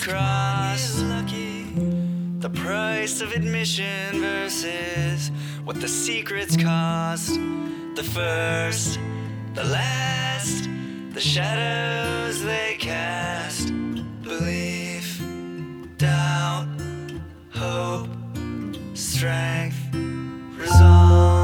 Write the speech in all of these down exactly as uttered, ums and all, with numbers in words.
crossed. The price of admission versus what the secrets cost. The first, the last, the shadows they cast. Belief, doubt, hope, strength, resolve.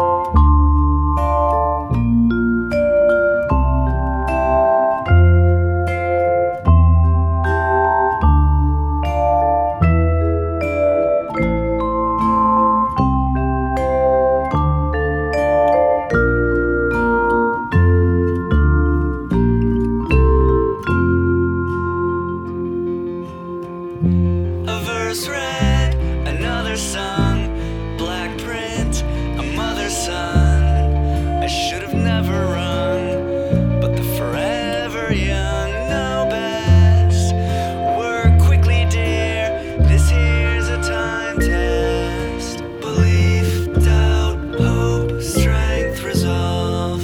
A verse read, another sung, black print, a mother's son. I should have never rung, but the forever young know best. Work quickly, dear, this here's a time test. Belief, doubt, hope, strength, resolve.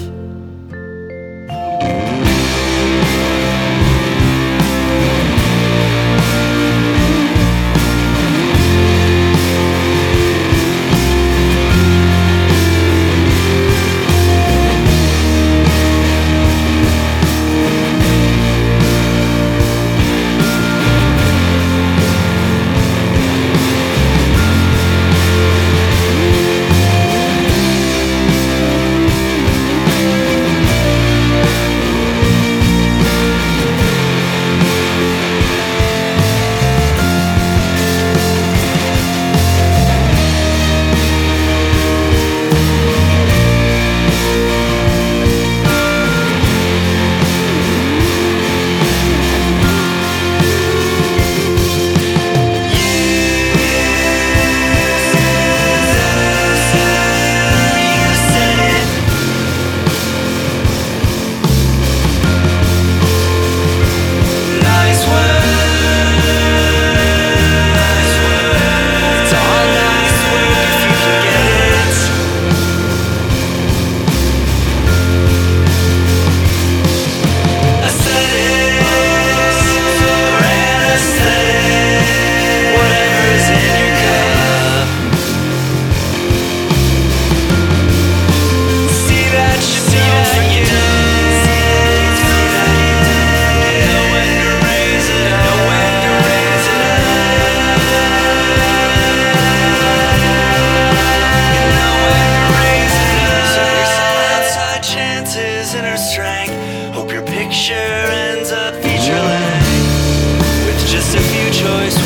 Inner strength. Hope your picture ends up feature length with just a few choice